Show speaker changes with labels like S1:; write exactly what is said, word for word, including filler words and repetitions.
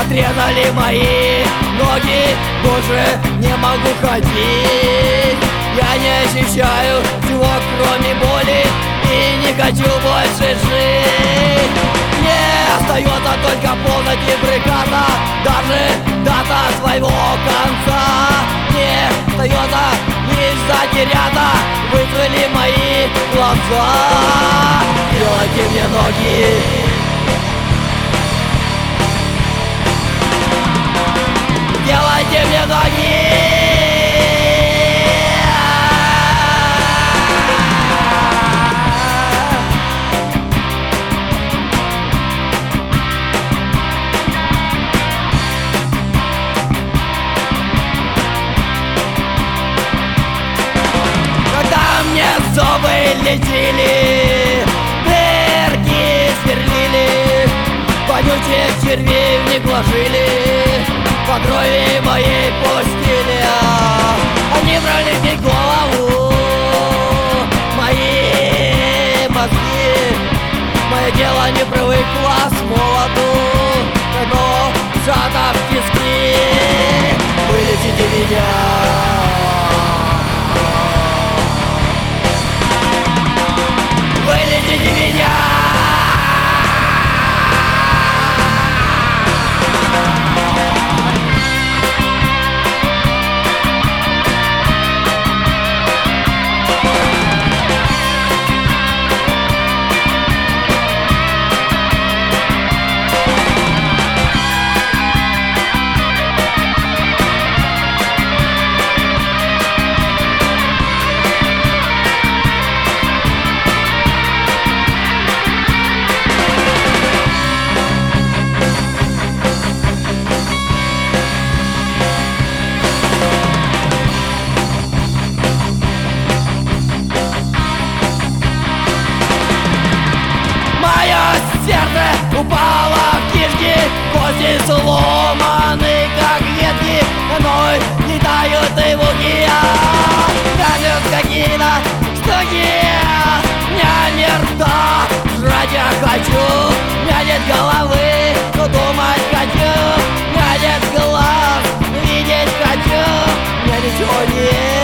S1: Отрезали мои ноги, больше не могу ходить. Я не ощущаю чего, кроме боли, и не хочу больше жить. Мне остается только полностью бригада, даже дата своего конца. Мне остается лишь затеряться, вызвали мои глаза. Делайте мне ноги, делайте мне ноги. Зубы лечили, дырки сверлили, вонючих червей в них вложили, по крови моей пустили. Они брали мне голову, мои мозги. Мое тело не привыкло с молоду, но сжато в тиски. Вылечите меня, вылечите меня! Сердце упало в кишки, кости сломаны, как ветки, мной летают и луки. Кажется, какие-то штуки, меня не рта, жрать я хочу, меня нет головы, но думать хочу, меня нет глаз, видеть хочу, меня ничего нет.